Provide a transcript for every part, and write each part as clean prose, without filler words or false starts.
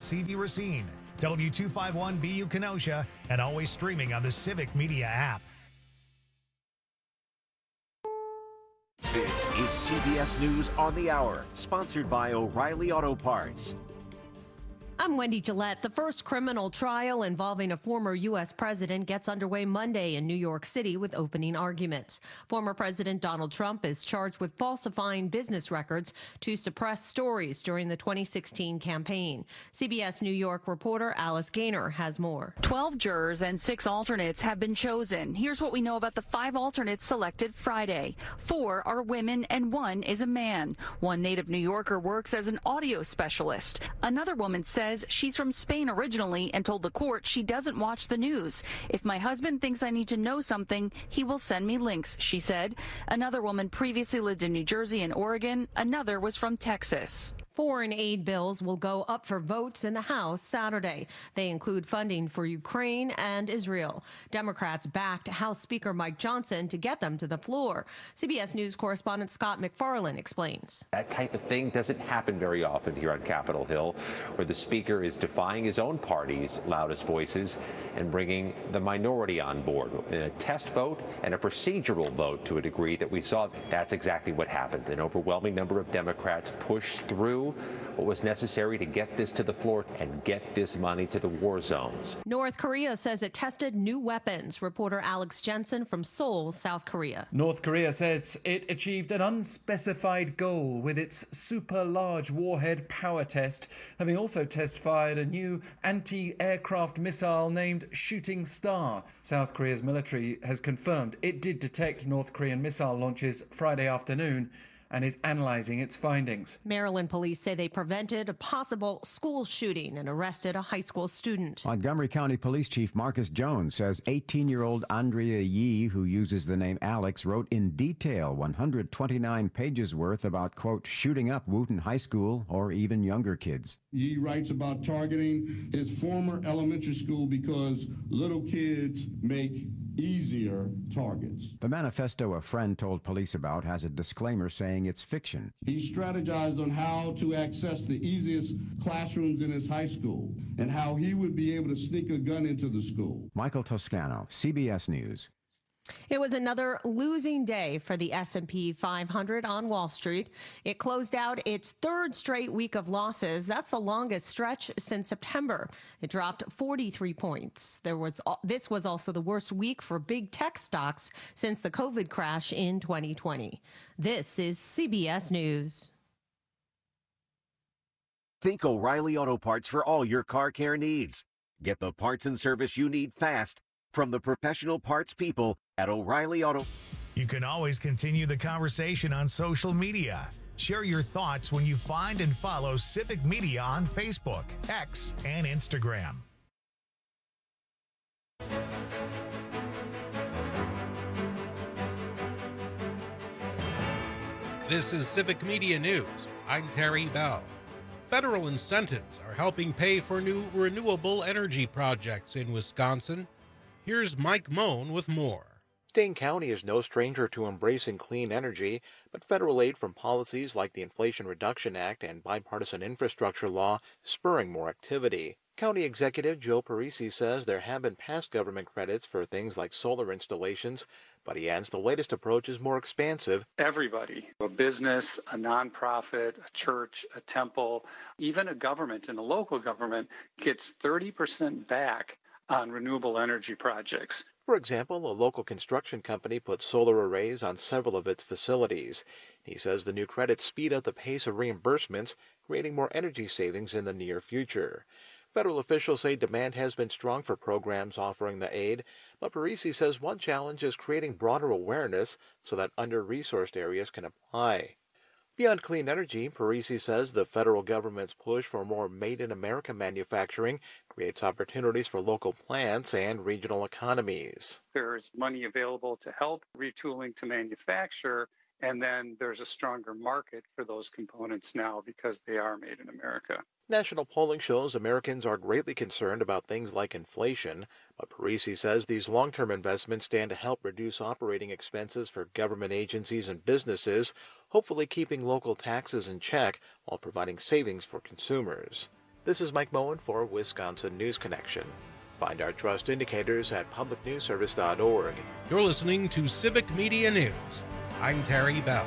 CV Racine, W251BU Kenosha, and always streaming on the Civic Media app. This is CBS News on the Hour, sponsored by O'Reilly Auto Parts. I'm Wendy Gillette. The first criminal trial involving a former U.S. president gets underway Monday in New York City with opening arguments. Former President Donald Trump is charged with falsifying business records to suppress stories during the 2016 campaign. CBS New York reporter Alice Gaynor has more. 12 jurors and 6 alternates have been chosen. Here's what we know about the 5 alternates selected Friday. 4 are women and 1 is a man. One native New Yorker works as an audio specialist. Another woman says she's from Spain originally and told the court she doesn't watch the news. If my husband thinks I need to know something, he will send me links, she said. Another woman previously lived in New Jersey and Oregon. Another was from Texas. Foreign aid bills will go up for votes in the House Saturday. They include funding for Ukraine and Israel. Democrats backed House Speaker Mike Johnson to get them to the floor. CBS News correspondent Scott McFarlane explains. That type of thing doesn't happen very often here on Capitol Hill, where the speaker is defying his own party's loudest voices and bringing the minority on board in a test vote and a procedural vote to a degree that we saw. That's exactly what happened. An overwhelming number of Democrats pushed through what was necessary to get this to the floor and get this money to the war zones. North Korea says it tested new weapons. Reporter Alex Jensen from Seoul, South Korea. North Korea says it achieved an unspecified goal with its super large warhead power test, having also test-fired a new anti-aircraft missile named Shooting Star. South Korea's military has confirmed it did detect North Korean missile launches Friday afternoon and is analyzing its findings. Maryland police say they prevented a possible school shooting and arrested a high school student. Montgomery County Police Chief Marcus Jones says 18-year-old Andrea Yee, who uses the name Alex, wrote in detail 129 pages worth about, quote, shooting up Wooten High School or even younger kids. Yee writes about targeting his former elementary school because little kids make easier targets. The manifesto a friend told police about has a disclaimer saying it's fiction. He strategized on how to access the easiest classrooms in his high school and how he would be able to sneak a gun into the school. Michael Toscano, CBS News. It was another losing day for the S&P 500 on Wall Street. It closed out its third straight week of losses. That's the longest stretch since September. It dropped 43 points. This was also the worst week for big tech stocks since the COVID crash in 2020. This is CBS News. Think O'Reilly Auto Parts for all your car care needs. Get the parts and service you need fast from the professional parts people at O'Reilly Auto. You can always continue the conversation on social media. Share your thoughts when you find and follow Civic Media on Facebook, X, and Instagram. This is Civic Media News. I'm Terry Bell. Federal incentives are helping pay for new renewable energy projects in Wisconsin. Here's Mike Moan with more. Dane County is no stranger to embracing clean energy, but federal aid from policies like the Inflation Reduction Act and bipartisan infrastructure law spurring more activity. County Executive Joe Parisi says there have been past government credits for things like solar installations, but he adds the latest approach is more expansive. Everybody, a business, a nonprofit, a church, a temple, even a government and a local government gets 30% back on renewable energy projects. For example, a local construction company put solar arrays on several of its facilities. He says the new credits speed up the pace of reimbursements, creating more energy savings in the near future. Federal officials say demand has been strong for programs offering the aid, but Parisi says one challenge is creating broader awareness so that under-resourced areas can apply. Beyond clean energy, Parisi says the federal government's push for more made-in-America manufacturing creates opportunities for local plants and regional economies. There's money available to help retooling to manufacture, and then there's a stronger market for those components now because they are made in America. National polling shows Americans are greatly concerned about things like inflation, but Parisi says these long-term investments stand to help reduce operating expenses for government agencies and businesses, hopefully keeping local taxes in check while providing savings for consumers. This is Mike Moen for Wisconsin News Connection. Find our trust indicators at publicnewsservice.org. You're listening to Civic Media News. I'm Terry Bell.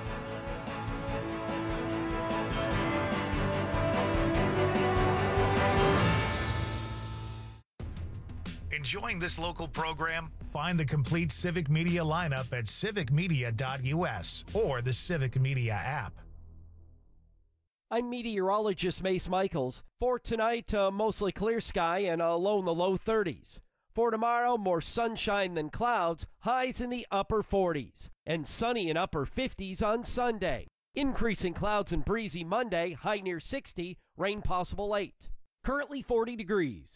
Enjoying this local program? Find the complete Civic Media lineup at civicmedia.us or the Civic Media app. I'm meteorologist Mace Michaels. For tonight, mostly clear sky and a low in the low 30s. For tomorrow, more sunshine than clouds, highs in the upper 40s. And sunny in upper 50s on Sunday. Increasing clouds and breezy Monday, high near 60, rain possible late. Currently 40 degrees.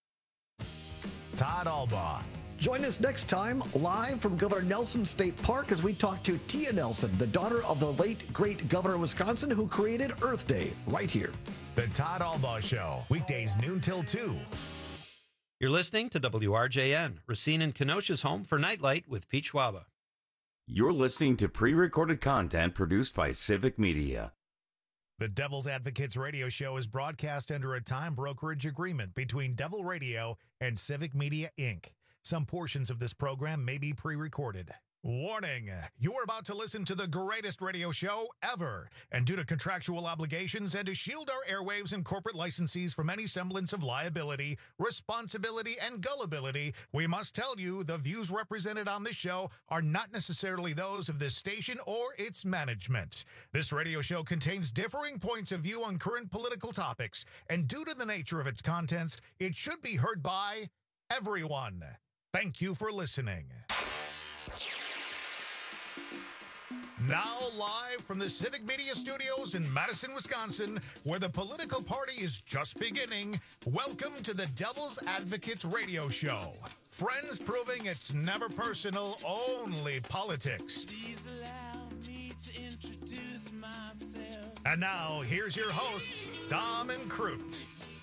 Todd Albaugh. Join us next time live from Governor Nelson State Park as we talk to Tia Nelson, the daughter of the late, great governor of Wisconsin who created Earth Day, right here. The Todd Albaugh Show, weekdays noon till 2. You're listening to WRJN, Racine and Kenosha's home for Nightlight with Pete Schwaba. You're listening to pre-recorded content produced by Civic Media. The Devil's Advocates radio show is broadcast under a time brokerage agreement between Devil Radio and Civic Media, Inc. Some portions of this program may be pre-recorded. Warning, you are about to listen to the greatest radio show ever. And due to contractual obligations and to shield our airwaves and corporate licensees from any semblance of liability, responsibility, and gullibility, we must tell you the views represented on this show are not necessarily those of this station or its management. This radio show contains differing points of view on current political topics, and due to the nature of its contents, it should be heard by everyone. Thank you for listening. Now live from the Civic Media Studios in Madison, Wisconsin, where the political party is just beginning, welcome to the Devil's Advocates radio show. Friends proving it's never personal, only politics. Please allow me to introduce myself. And now, here's your hosts, Dom and Crute.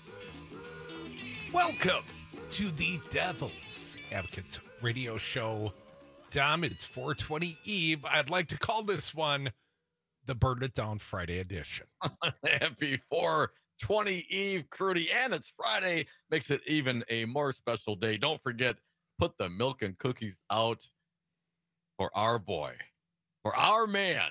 Welcome to the Devil's Advocates radio show. Dom, it's 420 Eve. I'd like to call this one the Burn It Down Friday edition. Happy 420 Eve, Crudy, and it's Friday. Makes it even a more special day. Don't forget, put the milk and cookies out for our boy, for our man.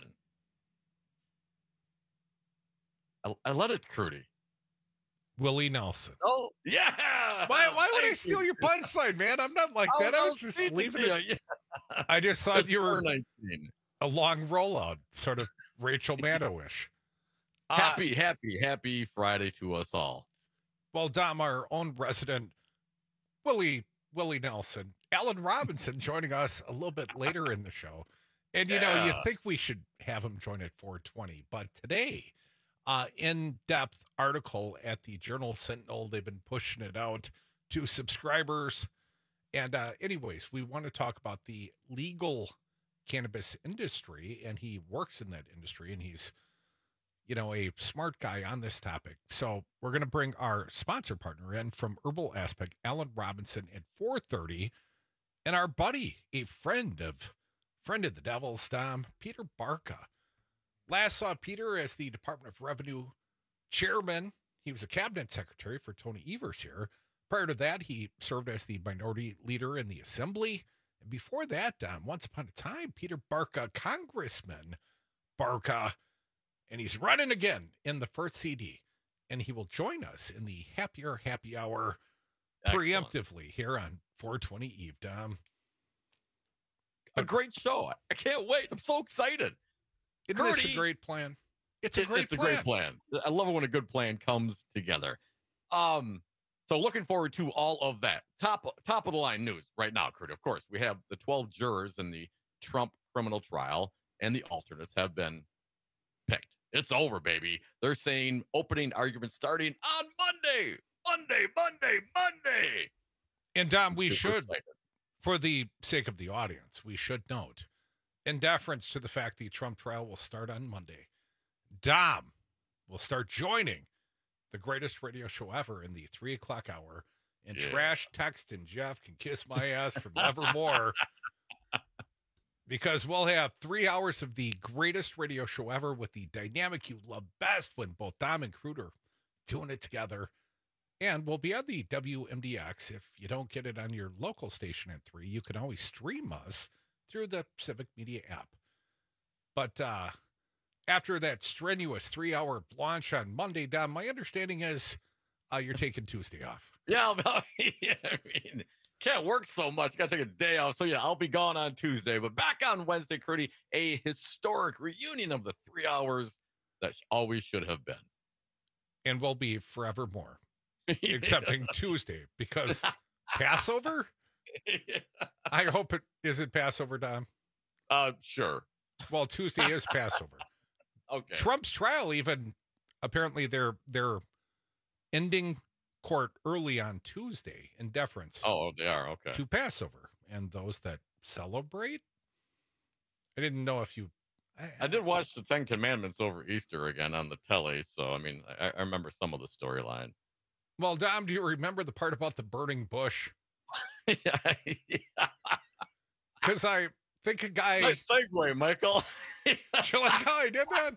I let it, Crudy. Willie Nelson. Oh, yeah. Why would I steal your punchline, man? I'm not like that. I was just leaving it. Yeah. I just thought you were a long rollout, sort of Rachel Maddow-ish. Happy Friday to us all. Well, Dom, our own resident Willie Nelson, Alan Robinson joining us a little bit later in the show. And, you know, you think we should have him join at 420, but today, in-depth article at the Journal Sentinel. They've been pushing it out to subscribers. And anyways, we want to talk about the legal cannabis industry, and he works in that industry, and he's, you know, a smart guy on this topic. So we're going to bring our sponsor partner in from Herbal Aspect, Alan Robinson, at 4:30, and our buddy, a friend of the Devil's, Dom, Peter Barca. Last saw Peter as the Department of Revenue chairman. He was a cabinet secretary for Tony Evers here. Prior to that, he served as the minority leader in the assembly. And before that, Don, once upon a time, Peter Barca, Congressman Barca, and he's running again in the first CD. And he will join us in the Happier Happy Hour preemptively here on 420 Eve, Dom. A great show. I can't wait. I'm so excited. Isn't this a great plan? It's a great plan. I love it when a good plan comes together. So looking forward to all of that. Top of the line news right now, Kurt. Of course, we have the 12 jurors in the Trump criminal trial, and the alternates have been picked. It's over, baby. They're saying opening arguments starting on Monday. And Dom, we should, for the sake of the audience, we should note, in deference to the fact the Trump trial will start on Monday, Dom will start joining the greatest radio show ever in the 3 o'clock hour. And Trash, Text, and Jeff can kiss my ass forevermore. Because we'll have 3 hours of the greatest radio show ever with the dynamic you love best when both Dom and Crude are doing it together. And we'll be on the WMDX. If you don't get it on your local station at 3, you can always stream us through the Civic Media app. But after that strenuous 3-hour launch on Monday, Dom, my understanding is you're taking Tuesday off. Yeah, I mean, can't work so much. Got to take a day off. So, yeah, I'll be gone on Tuesday. But back on Wednesday, Curdy, a historic reunion of the 3 hours that always should have been. And will be forevermore, excepting Tuesday, because Passover? I hope it isn't Passover, Dom. Sure. Well, Tuesday is Passover. Okay. Trump's trial, even apparently they're ending court early on Tuesday in deference. Oh, they are. Okay. To Passover. And those that celebrate, I didn't know if you. I did watch the 10 Commandments over Easter again on the telly. So, I mean, I remember some of the storyline. Well, Dom, do you remember the part about the burning bush? Yeah. Because I think a guy. Nice segue, Michael. Do you like how I did that?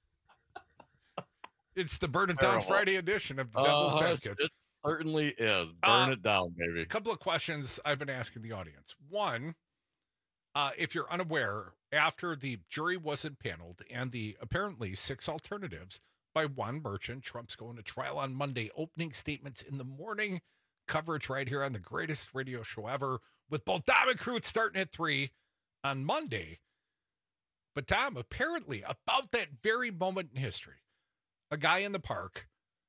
It's the Burn It Down Friday edition of the Devil's Advocates. It certainly is. Burn it down, baby. A couple of questions I've been asking the audience. One, if you're unaware, after the jury was impaneled and the apparently 6 alternatives by one merchant, Trump's going to trial on Monday, opening statements in the morning, coverage right here on the greatest radio show ever, with both Dom and Crute starting at 3 on Monday. But Dom, apparently, about that very moment in history, a guy in the park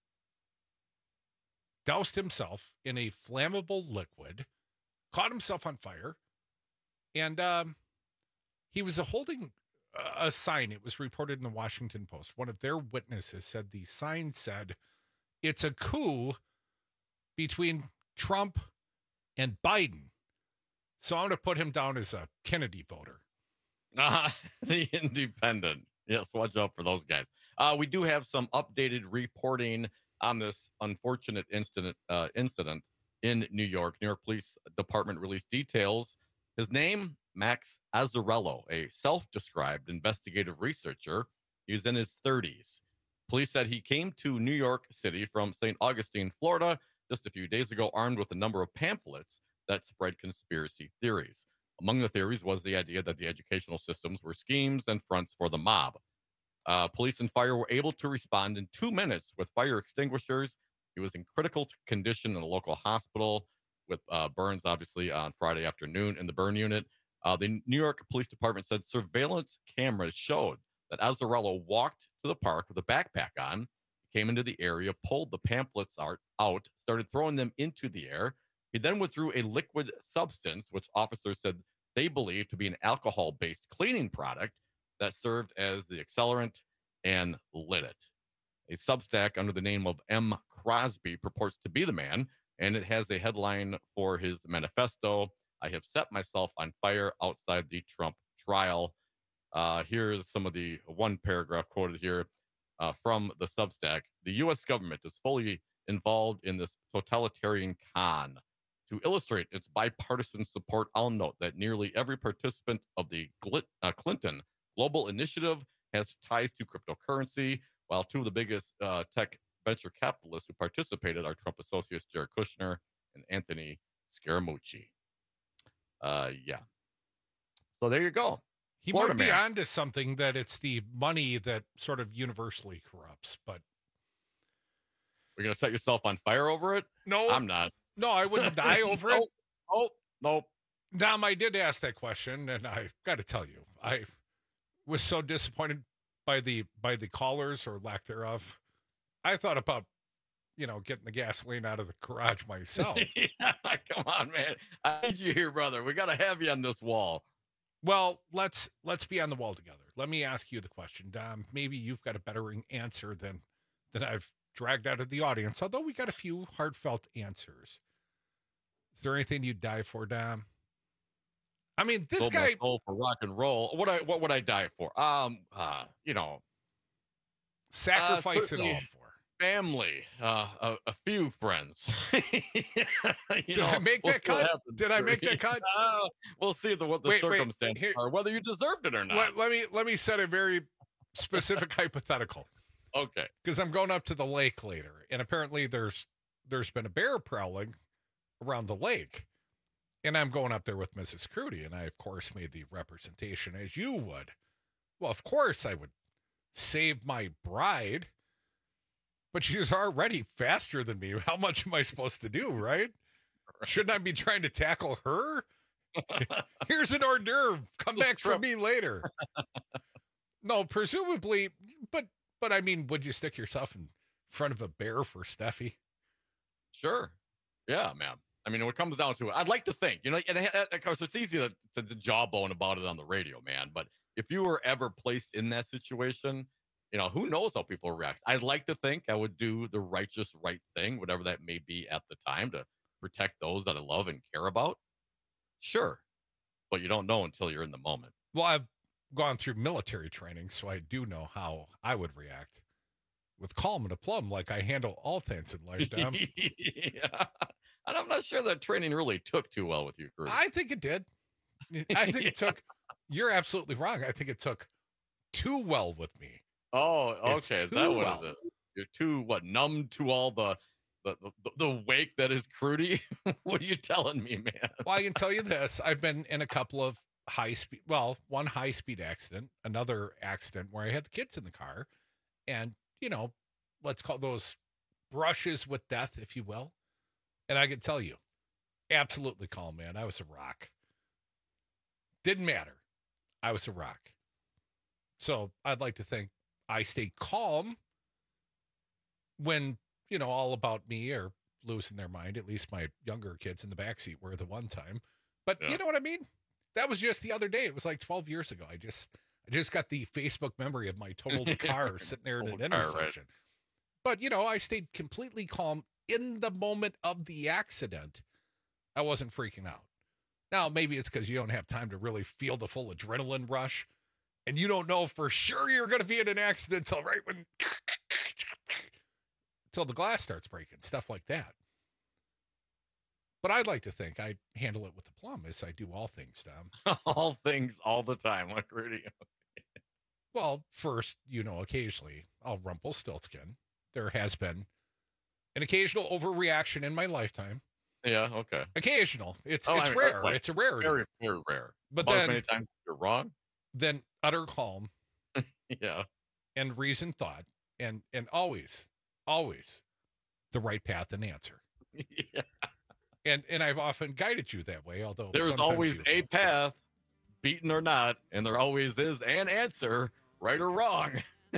doused himself in a flammable liquid, caught himself on fire, and he was holding a sign. It was reported in the Washington Post. One of their witnesses said the sign said, "It's a coup between Trump and Biden." So I'm going to put him down as a Kennedy voter. The Independent. Yes, watch out for those guys. We do have some updated reporting on this unfortunate incident in New York. New York Police Department released details. His name, Max Azzarello, a self-described investigative researcher. He was in his 30s. Police said he came to New York City from St. Augustine, Florida, just a few days ago, armed with a number of pamphlets that spread conspiracy theories. Among the theories was the idea that the educational systems were schemes and fronts for the mob. Police and fire were able to respond in 2 minutes with fire extinguishers. He was in critical condition in a local hospital with burns, obviously, on Friday afternoon in the burn unit. The New York Police Department said surveillance cameras showed that Azzarello walked to the park with a backpack on, came into the area, pulled the pamphlets out, started throwing them into the air. He then withdrew a liquid substance, which officers said they believed to be an alcohol-based cleaning product that served as the accelerant, and lit it. A Substack under the name of M. Crosby purports to be the man, and it has a headline for his manifesto: "I have set myself on fire outside the Trump trial." Here's some of the one paragraph quoted here from the Substack. "The U.S. government is fully involved in this totalitarian con. To illustrate its bipartisan support, I'll note that nearly every participant of the Clinton Global Initiative has ties to cryptocurrency, while two of the biggest tech venture capitalists who participated are Trump associates Jared Kushner and Anthony Scaramucci." Yeah. So there you go. He might be onto something, that it's the money that sort of universally corrupts, but. We're going to set yourself on fire over it? No. I'm not. No, I wouldn't die over it. Nope. Dom, I did ask that question, and I got to tell you, I was so disappointed by the callers, or lack thereof. I thought about, getting the gasoline out of the garage myself. Yeah, come on, man. I need you here, brother. We got to have you on this wall. Well, let's be on the wall together. Let me ask you the question, Dom. Maybe you've got a better answer than I've dragged out of the audience, although we got a few heartfelt answers. Is there anything you'd die for, Dom? I mean, this guy for rock and roll. What would I die for? Sacrifice it all for family, a few friends. Did I make that cut? Did I make that cut? We'll see what the circumstances are, whether you deserved it or not. Let me set a very specific hypothetical. Okay. Because I'm going up to the lake later, and apparently there's there's been a bear prowling around the lake. And I'm going up there with Mrs. Crudy, and I, of course, made the representation as you would. Well, of course, I would save my bride, but she's already faster than me. How much am I supposed to do, right? Shouldn't I be trying to tackle her? Here's an hors d'oeuvre. Come back for me later. No, presumably, but I mean, would you stick yourself in front of a bear for Steffi? Sure. Yeah, man. I mean, when it comes down to it, I'd like to think, and of course, it's easy to jawbone about it on the radio, man. But if you were ever placed in that situation, who knows how people react. I'd like to think I would do the righteous right thing, whatever that may be at the time, to protect those that I love and care about. Sure. But you don't know until you're in the moment. Well, I've gone through military training, so I do know how I would react. With calm and aplomb, like I handle all things in life, Dom. Yeah. And I'm not sure that training really took too well with you, Cruz. I think it did. I think it took. You're absolutely wrong. I think it took too well with me. Oh, okay. Is that what is it? You're too numb to all the wake that is Crudy? What are you telling me, man? Well, I can tell you this. I've been in a couple of one high-speed accident, another accident where I had the kids in the car, and, let's call those brushes with death, if you will. And I can tell you, absolutely calm, man. I was a rock. Didn't matter. I was a rock. So I'd like to think I stay calm when, all about me are losing their mind. At least my younger kids in the backseat were the one time. But You know what I mean? That was just the other day. It was like 12 years ago. I just got the Facebook memory of my totaled car sitting there in an intersection. Right. But, I stayed completely calm in the moment of the accident. I wasn't freaking out. Now, maybe it's because you don't have time to really feel the full adrenaline rush, and you don't know for sure you're going to be in an accident till the glass starts breaking, stuff like that. But I'd like to think I handle it with aplomb, as I do all things, Tom. All things, all the time. Like, really? Well, first, occasionally I'll Rumpelstiltskin. There has been an occasional overreaction in my lifetime. Yeah, okay. Occasional. It's rare. Like, it's a rarity. Very, very rare. But then, many times you're wrong. Then utter calm. Yeah. And reasoned thought. And always the right path and answer. Yeah. And I've often guided you that way, although there's always a path, beaten or not, and there always is an answer, right or wrong.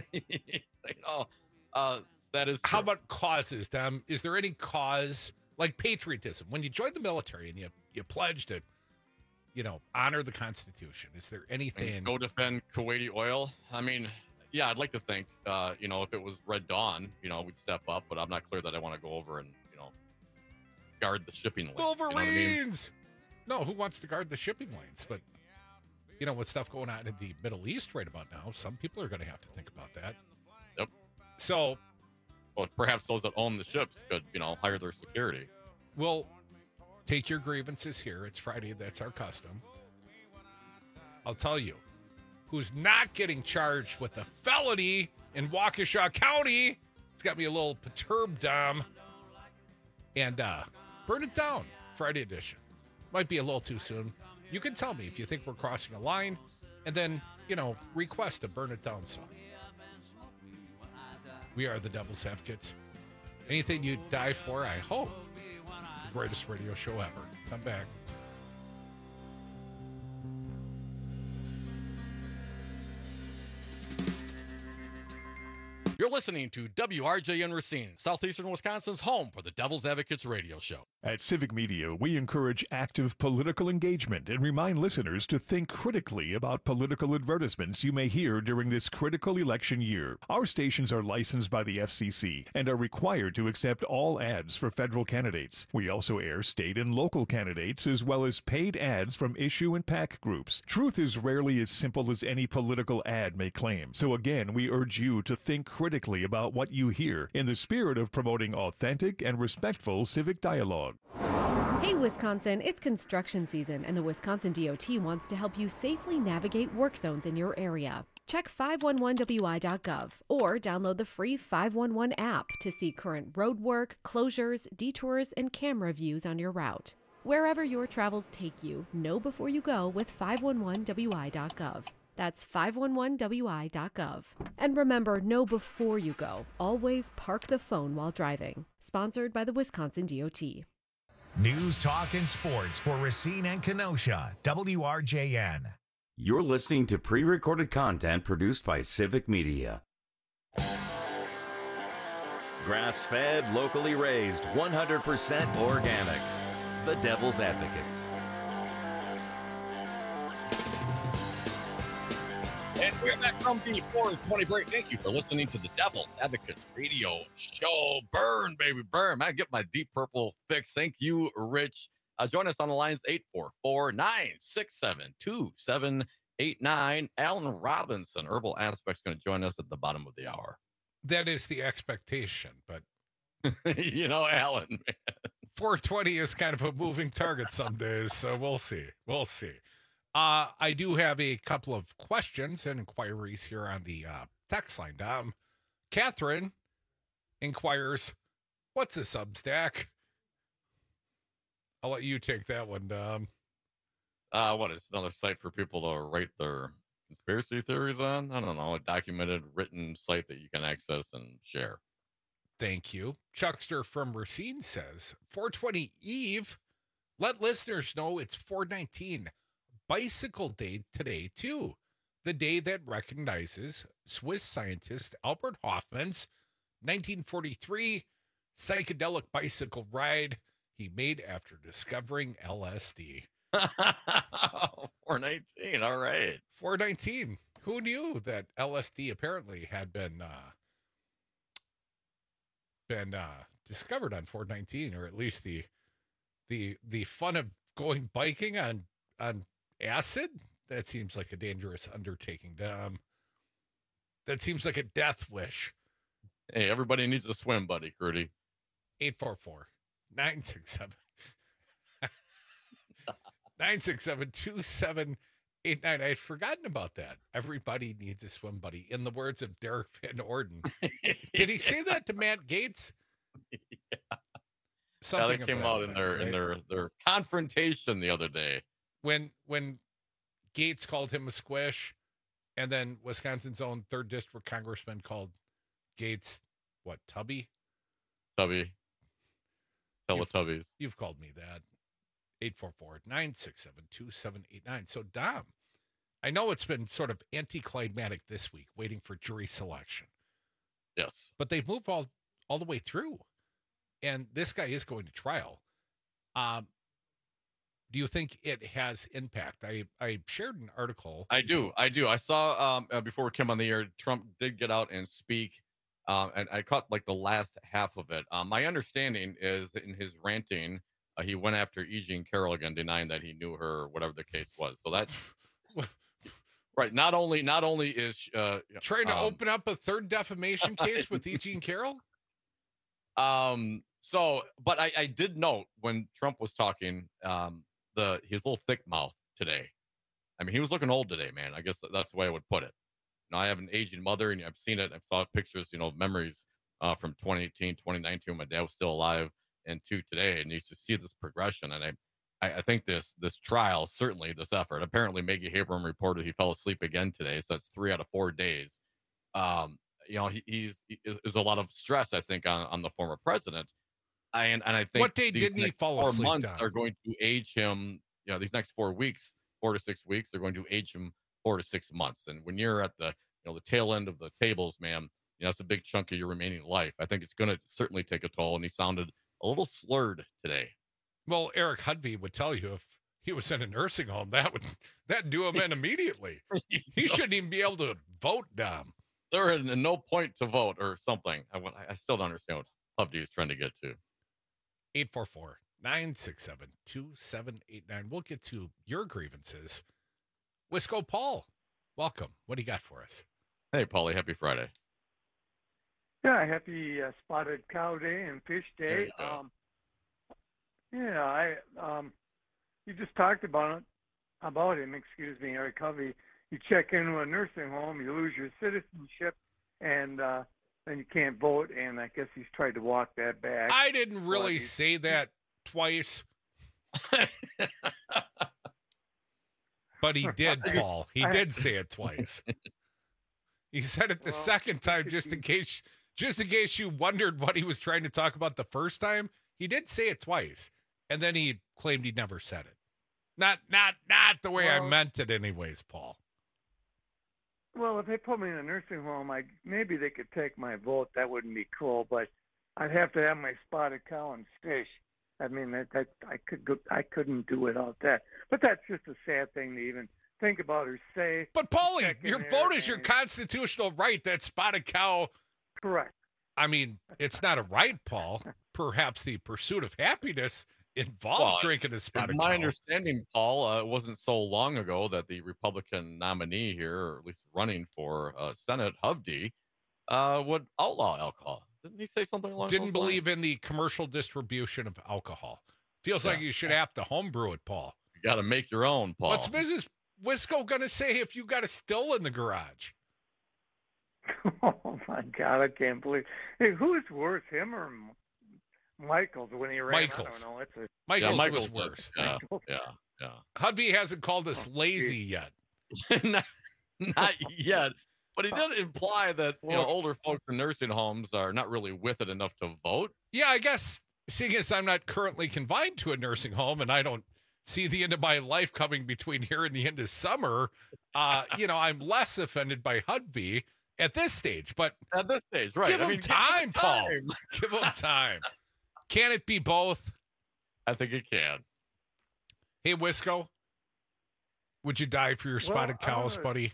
That is true. How about causes, Tom? Is there any cause like patriotism? When you join the military and you pledge to, honor the Constitution, is there anything? And go defend Kuwaiti oil? I mean, yeah, I'd like to think, if it was Red Dawn, we'd step up, but I'm not clear that I want to go over and, guard the shipping lanes. Wolverines! No, who wants to guard the shipping lanes? But, with stuff going on in the Middle East right about now, some people are going to have to think about that. Yep. So, well, perhaps those that own the ships could, hire their security. Well, take your grievances here. It's Friday. That's our custom. I'll tell you, who's not getting charged with a felony in Waukesha County. It's got me a little perturbed, Dom. And Burn It Down, Friday edition. Might be a little too soon. You can tell me if you think we're crossing a line, and then, request a Burn It Down song. We are the Devil's Advocates. Anything you'd die for, I hope. The greatest radio show ever. Come back. You're listening to WRJN Racine, Southeastern Wisconsin's home for the Devil's Advocates radio show. At Civic Media, we encourage active political engagement and remind listeners to think critically about political advertisements you may hear during this critical election year. Our stations are licensed by the FCC and are required to accept all ads for federal candidates. We also air state and local candidates as well as paid ads from issue and PAC groups. Truth is rarely as simple as any political ad may claim. So again, we urge you to think critically about what you hear in the spirit of promoting authentic and respectful civic dialogue. Hey Wisconsin, it's construction season and the Wisconsin DOT wants to help you safely navigate work zones in your area. Check 511wi.gov or download the free 511 app to see current road work, closures, detours, and camera views on your route. Wherever your travels take you, know before you go with 511wi.gov. That's 511wi.gov. And remember, know before you go. Always park the phone while driving. Sponsored by the Wisconsin DOT. News, talk, and sports for Racine and Kenosha. WRJN. You're listening to pre-recorded content produced by Civic Media. Grass-fed, locally raised, 100% organic. The Devil's Advocates. And we're back from the 420 break. Thank you for listening to the Devil's Advocates radio show. Burn, baby, burn. I get my Deep Purple fix. Thank you, Rich. Join us on the lines 844-967-2789. Alan Robinson, Herbal Aspect's going to join us at the bottom of the hour. That is the expectation, but you know, Alan, man. 420 is kind of a moving target some days, so we'll see. We'll see. I do have a couple of questions and inquiries here on the text line. Catherine inquires, what's a Substack? I'll let you take that one, Dom. What is another site for people to write their conspiracy theories on? I don't know. A documented, written site that you can access and share. Thank you. Chuckster from Racine says, 420 Eve, let listeners know it's 419 Bicycle Day today, too. The day that recognizes Swiss scientist Albert Hoffman's 1943 psychedelic bicycle ride he made after discovering LSD. 419, all right. 419. Who knew that LSD apparently had been discovered on 419, or at least the fun of going biking on acid? That seems like a dangerous undertaking, Dom. That seems like a death wish. Hey, everybody needs a swim buddy, Crudy. 844-967 967-2789. I had forgotten about that. Everybody needs a swim buddy, in the words of Derek Van Orden. Did he say that to Matt Gaetz? Yeah. Something that came out in their confrontation the other day. When Gaetz called him a squish, and then Wisconsin's own 3rd District Congressman called Gaetz, what, Tubby? Tubby. Teletubbies. You've called me that. 844-967-2789. So, Dom, I know it's been sort of anticlimactic this week, waiting for jury selection. Yes. But they've moved all the way through. And this guy is going to trial. Do you think it has impact? I shared an article. I do. I saw before we came on the air, Trump did get out and speak. And I caught like the last half of it. My understanding is that in his ranting, he went after E. Jean Carroll again, denying that he knew her, or whatever the case was. So that's right. Not only is trying to open up a 3rd defamation case with E. Jean Carroll. So, but I did note when Trump was talking, his little thick mouth today. I mean, he was looking old today, man. I guess that's the way I would put it. Now, I have an aging mother, and I've seen it. I've saw pictures, memories from 2018, 2019, when my dad was still alive, and to today, and you should see this progression. And I think this trial, certainly this effort. Apparently, Maggie Haberman reported he fell asleep again today, so that's 3 out of 4 days. There's a lot of stress, I think, on the former president. And I think what day didn't he fall asleep? 4 months are going to age him. These next 4 weeks, 4 to 6 weeks, they're going to age him 4 to 6 months. And when you're at the tail end of the tables, man, it's a big chunk of your remaining life. I think it's going to certainly take a toll. And he sounded a little slurred today. Well, Eric Hudvey would tell you if he was in a nursing home, that'd do him in immediately. He shouldn't even be able to vote, Dom. There is no point to vote or something. I still don't understand what Hudvey is trying to get to. 844-967-2789. We'll get to your grievances. Wisco Paul, welcome. What do you got for us? Hey, Paulie, happy Friday. Yeah, happy Spotted Cow Day and Fish Day. You just talked about him, Eric Covey. you check into a nursing home, you lose your citizenship, and then you can't vote. And I guess he's tried to walk that back. I didn't really say that twice. But he did, Paul. He did say it twice. He said it the second time just in case you wondered what he was trying to talk about the first time. He did say it twice. And then he claimed he never said it. Not the way I meant it anyways, Paul. Well, if they put me in a nursing home, maybe they could take my vote. That wouldn't be cool, but I'd have to have my spotted cow and fish. I mean, I couldn't do without that. But that's just a sad thing to even think about or say. But Paulie, your vote is your constitutional right. That spotted cow. Correct. I mean, it's not a right, Paul. Perhaps the pursuit of happiness involves drinking a spotted cow. My understanding, Paul, it wasn't so long ago that the Republican nominee here, or at least running for Senate, Hovde, would outlaw alcohol. Didn't he say something along those lines? Didn't believe in the commercial distribution of alcohol. Feels like you should have to homebrew it, Paul. You got to make your own, Paul. What's Mrs. Wisco going to say if you got a still in the garage? Oh, my God, I can't believe. Hey, who's worse, him or Michaels when he ran? Michaels. I don't know. Michaels was worse. Yeah. Hovde hasn't called us lazy yet. Not yet. But he did imply that older folks in nursing homes are not really with it enough to vote. Yeah, I guess seeing as I'm not currently confined to a nursing home and I don't see the end of my life coming between here and the end of summer, I'm less offended by Hovde at this stage. But at this stage, right? Give him time, Paul. Give him time. Can it be both? I think it can. Hey, Wisco, would you die for your spotted cows, buddy?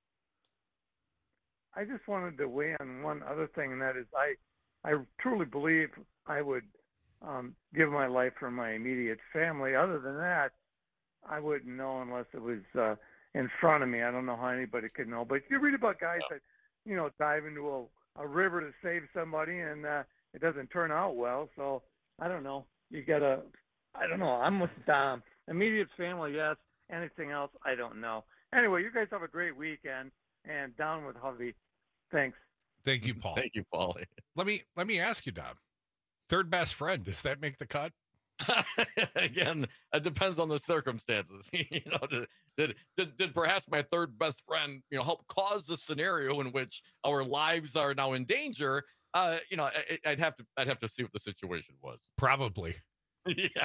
I just wanted to weigh on one other thing, and that is I truly believe I would give my life for my immediate family. Other than that, I wouldn't know unless it was in front of me. I don't know how anybody could know. But you read about guys that, dive into a river to save somebody, and it doesn't turn out well. So I don't know. I don't know. I'm with Dom. Immediate family, yes. Anything else, I don't know. Anyway, you guys have a great weekend, and down with Hovde. Thanks. Thank you, Paul. Thank you, Paulie. Let me ask you, Dom. Third best friend, does that make the cut? Again, it depends on the circumstances. Did perhaps my third best friend, help cause the scenario in which our lives are now in danger? I'd have to see what the situation was. Probably. Yeah.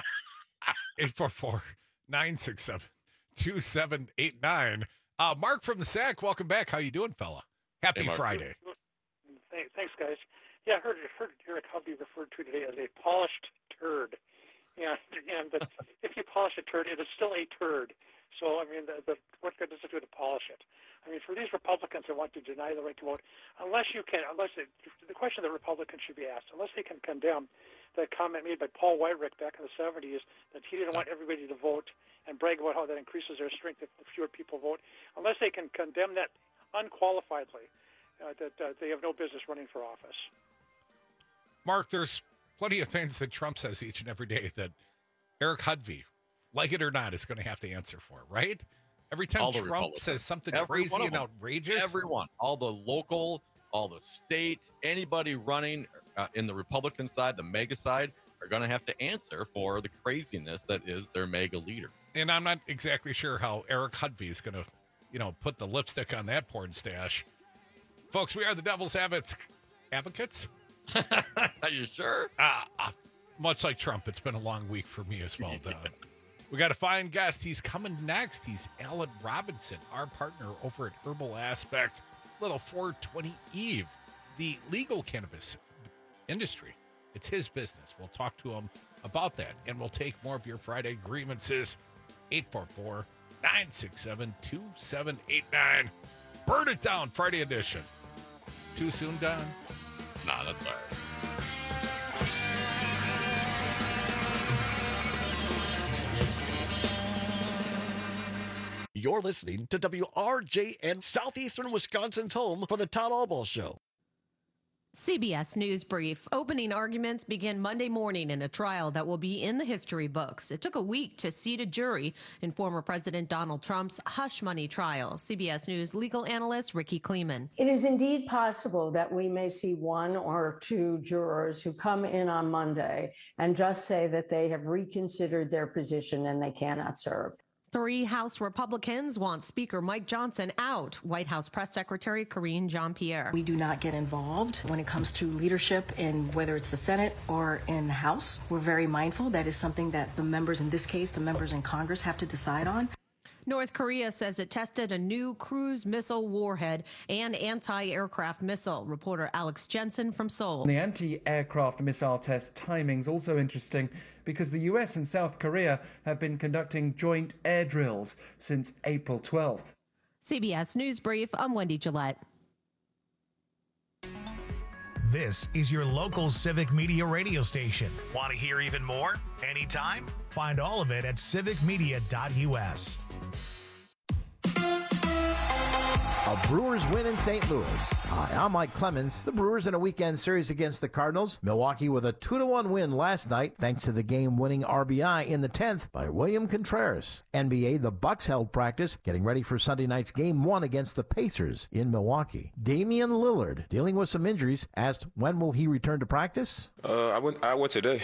844-967-2789. Mark from the SAC, welcome back. How you doing, fella? Happy Friday. Thanks, guys. Yeah, I heard Eric Hovde referred to today as a polished turd. Yeah, but if you polish a turd, it is still a turd. So, I mean, what good does it do to polish it? I mean, for these Republicans that want to deny the right to vote, the question that Republicans should be asked, unless they can condemn the comment made by Paul Weyrich back in the 70s that he didn't want everybody to vote and brag about how that increases their strength if fewer people vote, unless they can condemn that unqualifiedly, that they have no business running for office. Mark, there's plenty of things that Trump says each and every day that Eric Hovde, like it or not, is going to have to answer for, right? Every time Trump says something crazy and outrageous. Everyone, all the local, all the state, anybody running in the Republican side, the MAGA side, are going to have to answer for the craziness that is their MAGA leader. And I'm not exactly sure how Eric Hovde is going to, put the lipstick on that porn stash. Folks, we are the Devil's Advocates. Are you sure? Much like Trump, it's been a long week for me as well, Don. We got a fine guest. He's coming next. He's Alan Robinson, our partner over at Herbal Aspect, little 420 Eve, the legal cannabis industry. It's his business. We'll talk to him about that, and we'll take more of your Friday grievances. 844-967-2789. Burn it down, Friday edition. Too soon, Don? Nah, that's all right. You're listening to WRJN, Southeastern Wisconsin's home for the Todd Albaugh Show. CBS News Brief. Opening arguments begin Monday morning in a trial that will be in the history books. It took a week to seat a jury in former President Donald Trump's hush money trial. CBS News legal analyst Ricky Kleeman. It is indeed possible that we may see one or two jurors who come in on Monday and just say that they have reconsidered their position and they cannot serve. 3 House Republicans want Speaker Mike Johnson out. White House Press Secretary Karine Jean-Pierre. We do not get involved when it comes to leadership in whether it's the Senate or in the House. We're very mindful. That is something that the members, in this case, the members in Congress, have to decide on. North Korea says it tested a new cruise missile warhead and anti-aircraft missile. Reporter Alex Jensen from Seoul. The anti-aircraft missile test timing's also interesting because the US and South Korea have been conducting joint air drills since April 12th. CBS News Brief, I'm Wendy Gillette. This is your local Civic Media radio station. Want to hear even more? Anytime? Find all of it at civicmedia.us. A Brewers win in St. Louis. Hi, I'm Mike Clemens. The Brewers in a weekend series against the Cardinals. Milwaukee with a 2-1 win last night thanks to the game-winning RBI in the 10th by William Contreras. NBA, the Bucks held practice, getting ready for Sunday night's Game 1 against the Pacers in Milwaukee. Damian Lillard, dealing with some injuries, asked when will he return to practice? I went today.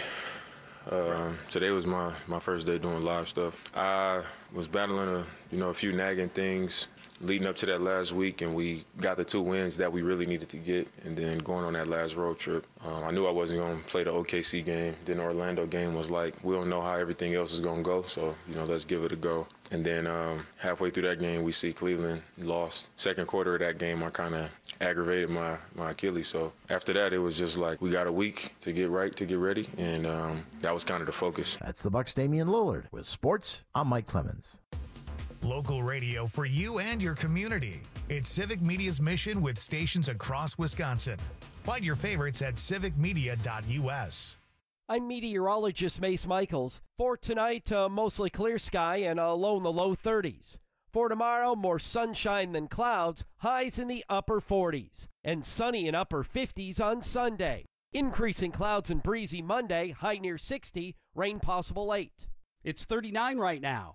Today was my first day doing live stuff. I was battling a few nagging things leading up to that last week, and we got the 2 wins that we really needed to get. And then going on that last road trip, I knew I wasn't going to play the OKC game. Then the Orlando game was like, we don't know how everything else is going to go, so let's give it a go. And then halfway through that game, we see Cleveland lost. Second quarter of that game, I kind of aggravated my Achilles. So after that, it was just like, we got a week to get ready, and that was kind of the focus. That's the Bucks' Damian Lillard. With sports, I'm Mike Clemens. Local radio for you and your community. It's Civic Media's mission with stations across Wisconsin. Find your favorites at civicmedia.us. I'm meteorologist Mace Michaels. For tonight, mostly clear sky and a low in the low 30s. For tomorrow, more sunshine than clouds, highs in the upper 40s. And sunny in upper 50s on Sunday. Increasing clouds and breezy Monday, high near 60, rain possible late. It's 39 right now.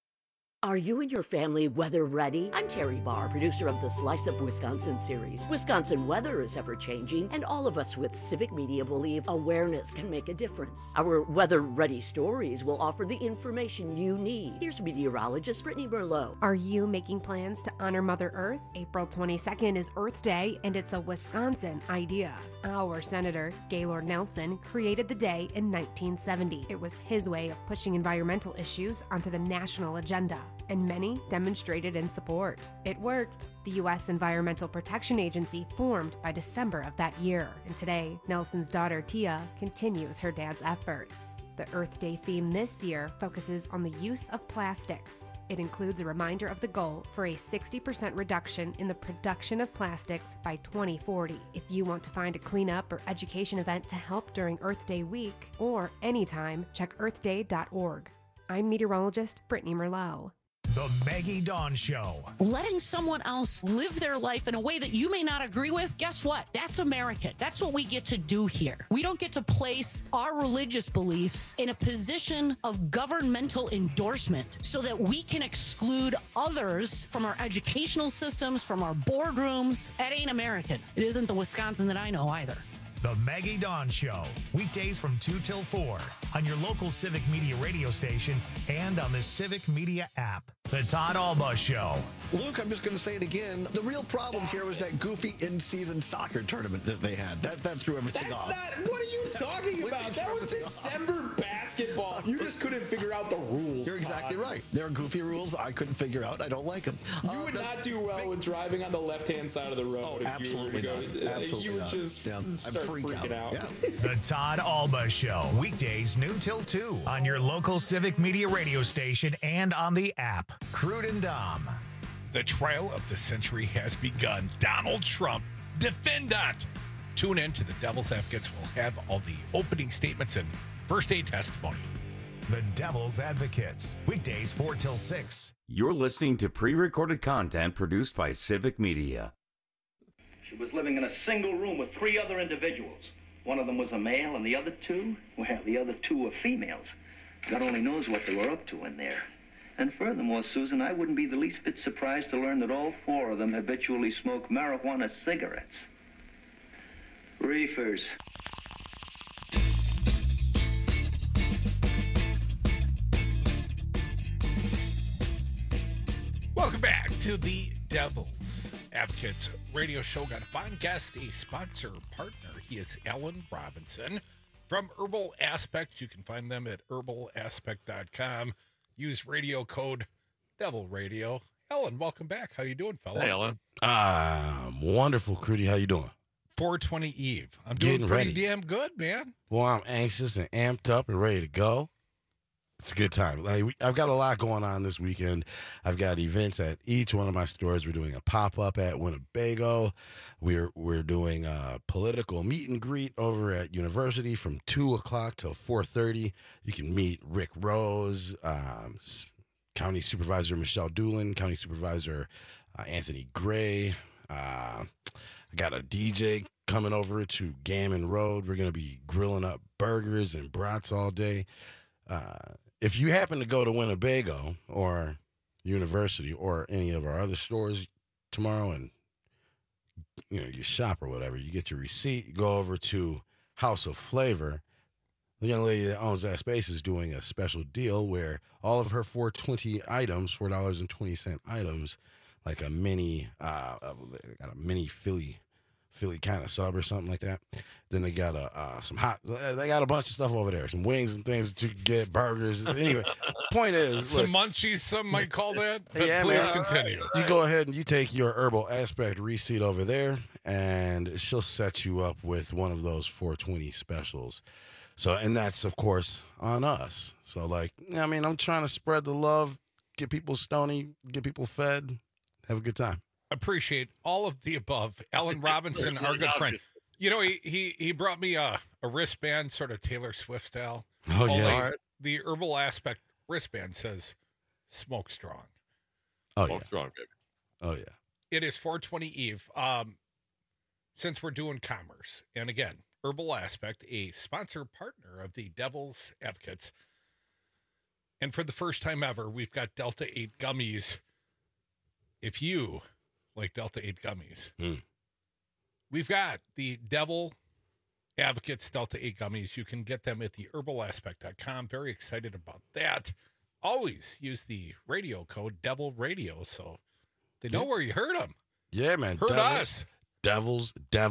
Are you and your family weather ready? I'm Terry Barr, producer of the Slice of Wisconsin series. Wisconsin weather is ever changing, and all of us with Civic Media believe awareness can make a difference. Our weather ready stories will offer the information you need. Here's meteorologist Brittany Merlot. Are you making plans to honor Mother Earth? April 22nd is Earth Day, and it's a Wisconsin idea. Our Senator, Gaylord Nelson, created the day in 1970. It was his way of pushing environmental issues onto the national agenda, and many demonstrated in support. It worked. The U.S. Environmental Protection Agency formed by December of that year, and today, Nelson's daughter Tia continues her dad's efforts. The Earth Day theme this year focuses on the use of plastics. It includes a reminder of the goal for a 60% reduction in the production of plastics by 2040. If you want to find a cleanup or education event to help during Earth Day week or anytime, check earthday.org. I'm meteorologist Brittany Merlot. The Maggie Dawn Show. Letting someone else live their life in a way that you may not agree with, guess what? That's American. That's what we get to do here. We don't get to place our religious beliefs in a position of governmental endorsement so that we can exclude others from our educational systems, from our boardrooms. That ain't American. It isn't the Wisconsin that I know either. The Maggie Dawn Show, weekdays from 2 till 4 on your local Civic Media radio station and on the Civic Media app. The Todd Alba Show. Luke, I'm just going to say it again. The real problem here was that goofy in-season soccer tournament that they had. That threw everything off. What are you talking about? That was December basketball. You just couldn't figure out the rules. You're exactly right. There are goofy rules I couldn't figure out. I don't like them. You would not do well with driving on the left-hand side of the road. Oh, absolutely not. Absolutely you would not. just start freaking out. Yeah. The Todd Alba Show, weekdays noon till 2 on your local Civic Media radio station and on the app. Crude and Dom. The trial of the century has begun. Donald Trump, defendant. Tune in to the Devil's Advocates. We'll have all the opening statements and first aid testimony. The Devil's Advocates, weekdays 4 till 6. You're listening to pre-recorded content produced by Civic Media. She was living in a single room with 3 other individuals. One of them was a male, and the other 2, well, the other 2 were females. God only knows what they were up to in there. And furthermore, Susan, I wouldn't be the least bit surprised to learn that all 4 of them habitually smoke marijuana cigarettes. Reefers. Welcome back to the Devil's Advocates radio show. Got a fine guest, a sponsor partner. He is Alan Robinson from Herbal Aspect. You can find them at herbalaspect.com. Use radio code Devil Radio. Alan, welcome back. How you doing, fella? Hey, Alan. Wonderful, Crudy. How you doing? 420 Eve. I'm doing pretty damn good, man. Well, I'm anxious and amped up and ready to go. It's a good time. I've got a lot going on this weekend. I've got events at each one of my stores. We're doing a pop-up at Winnebago. We're doing a political meet and greet over at University from 2 o'clock till 4:30. You can meet Rick Rose, County Supervisor Michelle Doolin, County Supervisor Anthony Gray. I got a DJ coming over to Gammon Road. We're going to be grilling up burgers and brats all day. If you happen to go to Winnebago or University or any of our other stores tomorrow and you shop or whatever, you get your receipt, you go over to House of Flavor. The young lady that owns that space is doing a special deal where all of her $4.20 items, $4.20 items, like a mini, got a mini Philly kind of sub or something like that. Then they got some hot. They got a bunch of stuff over there, some wings and things that you can get, burgers. Anyway, point is, some munchies, some might call that. But yeah, please man, continue. You go ahead and you take your Herbal Aspect receipt over there, and she'll set you up with one of those 420 specials. So, and that's of course on us. So, I'm trying to spread the love, get people stony, get people fed, have a good time. Appreciate all of the above. Alan Robinson, our good friend. You know, he brought me a wristband, sort of Taylor Swift style. Oh, yeah. The Herbal Aspect wristband says "Smoke Strong." Oh, Smoke strong, baby. Oh, yeah. It is 420 Eve. Since we're doing commerce, and again, Herbal Aspect, a sponsor partner of the Devil's Advocates. And for the first time ever, we've got Delta 8 gummies. If you like Delta 8 gummies, we've got the Devil Advocates Delta 8 gummies. You can get them at the herbalaspect.com. Very excited about that. Always use the radio code Devil Radio so they know where you heard them. Yeah, man. Heard us. Devil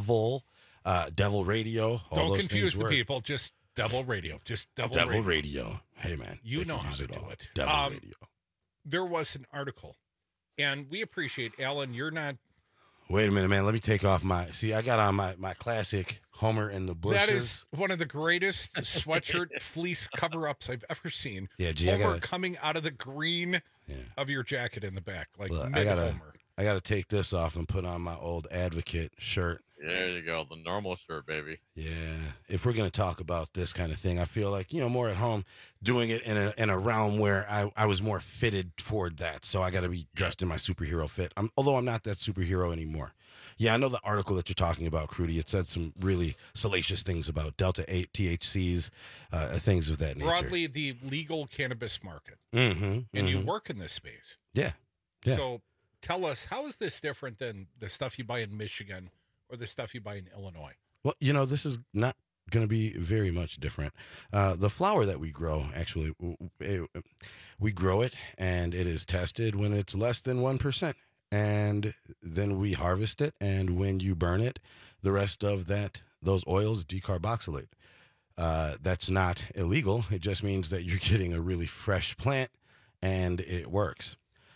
Radio. Don't confuse the people. Just Devil Radio. Just Devil Radio. Hey, man. You know how to do it. Devil Radio. There was an article, and we appreciate, Alan, you're not. Wait a minute, man. Let me take off I got on my classic Homer in the bushes. That is one of the greatest sweatshirt fleece cover-ups I've ever seen. Yeah, gee, Homer coming out of the green of your jacket in the back, like Look, Homer. I gotta take this off and put on my old Advocate shirt. There you go, the normal shirt, baby. Yeah, if we're gonna talk about this kind of thing, I feel like more at home, doing it in a realm where I was more fitted toward that. So I got to be dressed in my superhero fit. Although I'm not that superhero anymore. Yeah, I know the article that you're talking about, Crudy. It said some really salacious things about Delta 8 THCs, things of that nature. Broadly, the legal cannabis market. And you work in this space. Yeah. So tell us, how is this different than the stuff you buy in Michigan or the stuff you buy in Illinois? Well, this is not going to be very much different. The flower that we grow, actually, we grow it, and it is tested when it's less than 1%. And then we harvest it, and when you burn it, the rest of those oils decarboxylate. That's not illegal. It just means that you're getting a really fresh plant, and it works.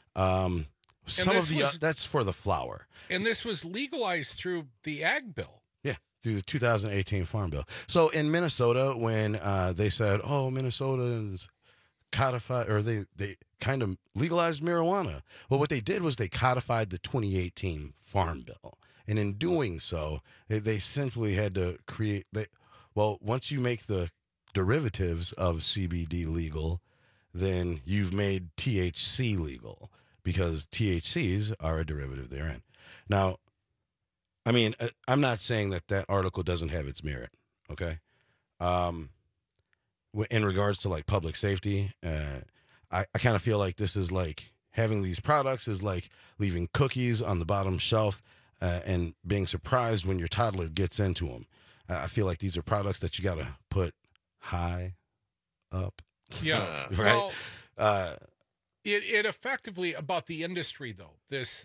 That's for the flower. And this was legalized through the Ag Bill. Yeah, through the 2018 Farm Bill. So in Minnesota, when they said, Minnesotans codified, or they kind of legalized marijuana. Well, what they did was they codified the 2018 Farm Bill. And in doing so, they simply had to create, once you make the derivatives of CBD legal, then you've made THC legal, because THCs are a derivative therein. Now, I mean, I'm not saying that article doesn't have its merit, okay? In regards to like public safety, I kind of feel like this is like having these products is like leaving cookies on the bottom shelf and being surprised when your toddler gets into them. I feel like these are products that you got to put high up. Yeah. Right. Well, it effectively about the industry though. This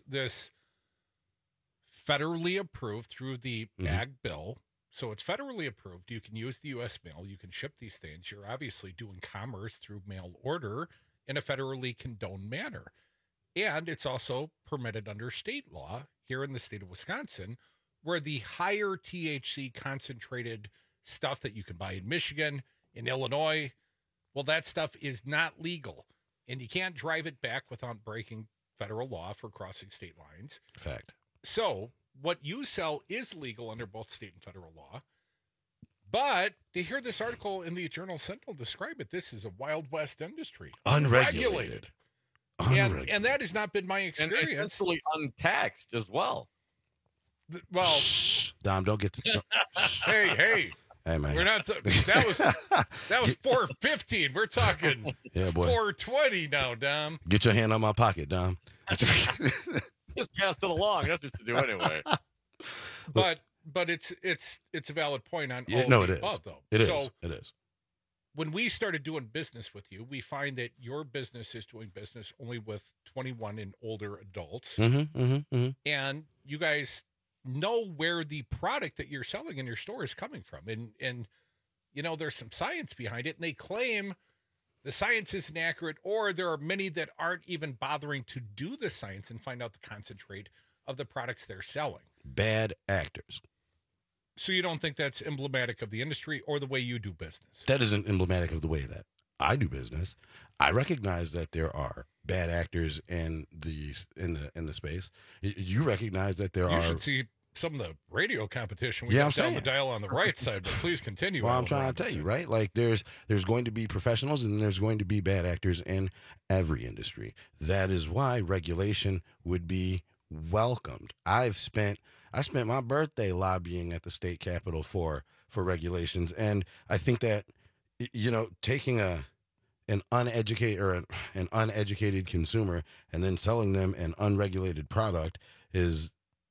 federally approved through the Ag bill. So it's federally approved. You can use the U.S. mail. You can ship these things. You're obviously doing commerce through mail order in a federally condoned manner. And it's also permitted under state law here in the state of Wisconsin, where the higher THC concentrated stuff that you can buy in Michigan, in Illinois, well, that stuff is not legal. And you can't drive it back without breaking federal law for crossing state lines. Fact. So what you sell is legal under both state and federal law. But to hear this article in the Journal Sentinel describe it, this is a Wild West industry. Unregulated. And that has not been my experience. And essentially untaxed as well. Well, Shh, Dom, don't get to. Hey, man. We're not. That was 415. We're talking 420 now, Dom. Get your hand on my pocket, Dom. Just pass it along. That's what you do anyway. But it's a valid point on all no, of the it above, is. though. It So is. When we started doing business with you, we find that your business is doing business only with 21 and older adults. And you guys know where the product that you're selling in your store is coming from. And you know, there's some science behind it, and they claim the science isn't accurate, or there are many that aren't even bothering to do the science and find out the concentrate of the products they're selling. Bad actors. So you don't think that's emblematic of the industry or the way you do business? That isn't emblematic of the way that I do business. I recognize that there are bad actors in the space. You recognize that there are. You should see some of the radio competition. Yeah, got I'm down saying. the dial on the right side, but please continue. Well, I'm trying to tell you, right? Like there's going to be professionals and there's going to be bad actors in every industry. That is why regulation would be welcomed. I spent my birthday lobbying at the state capitol for regulations, and I think that, you know, taking an uneducated consumer and then selling them an unregulated product is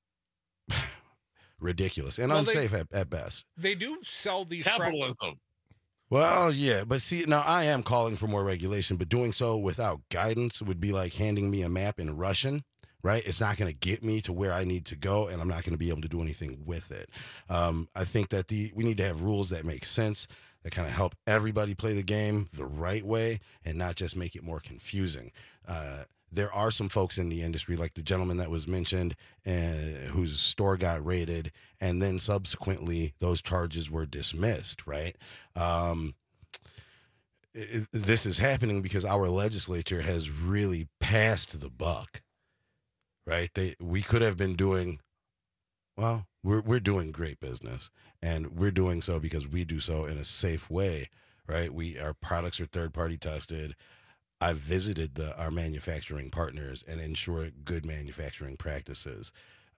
ridiculous and unsafe at best. They do sell these capitalism. Well, yeah, but see, now I am calling for more regulation, but doing so without guidance would be like handing me a map in Russian, right? It's not going to get me to where I need to go, and I'm not going to be able to do anything with it. I think that we need to have rules that make sense, that kind of help everybody play the game the right way and not just make it more confusing. There are some folks in the industry, like the gentleman that was mentioned, whose store got raided, and then subsequently those charges were dismissed, right? This is happening because our legislature has really passed the buck, right? We could have been doing, well, we're doing great business, and we're doing so because we do so in a safe way, right? Our products are third-party tested. I've visited our manufacturing partners and ensure good manufacturing practices.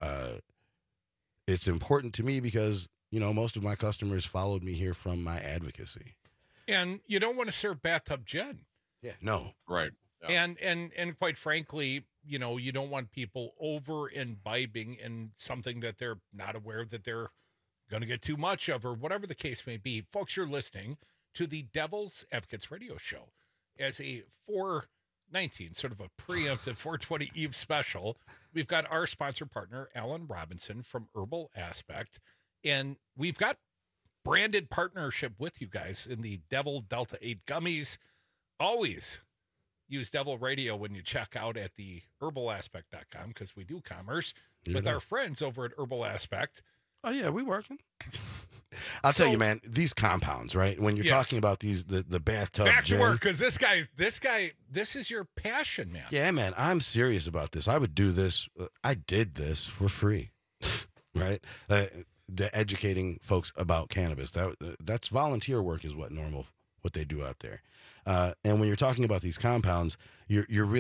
It's important to me because, you know, most of my customers followed me here from my advocacy. And you don't want to serve bathtub gin. Yeah, no. Right. Yeah. And quite frankly, you know, you don't want people over imbibing in something that they're not aware that they're going to get too much of, or whatever the case may be. Folks, you're listening to the Devil's Advocates radio show as a 419, sort of a preemptive 420 Eve special. We've got our sponsor partner, Alan Robinson from Herbal Aspect, and we've got branded partnership with you guys in the Devil Delta 8 gummies. Always use Devil Radio when you check out at the herbalaspect.com, because we do commerce with our friends over at Herbal Aspect. Oh, yeah, we working. I'll tell you, man, these compounds, right? When you're talking about these, the bathtub back gin, to work, because this guy, this is your passion, man. Yeah, man, I'm serious about this. I would do this. I did this for free, right? The educating folks about cannabis. That's volunteer work, is what they do out there. And when you're talking about these compounds, you're really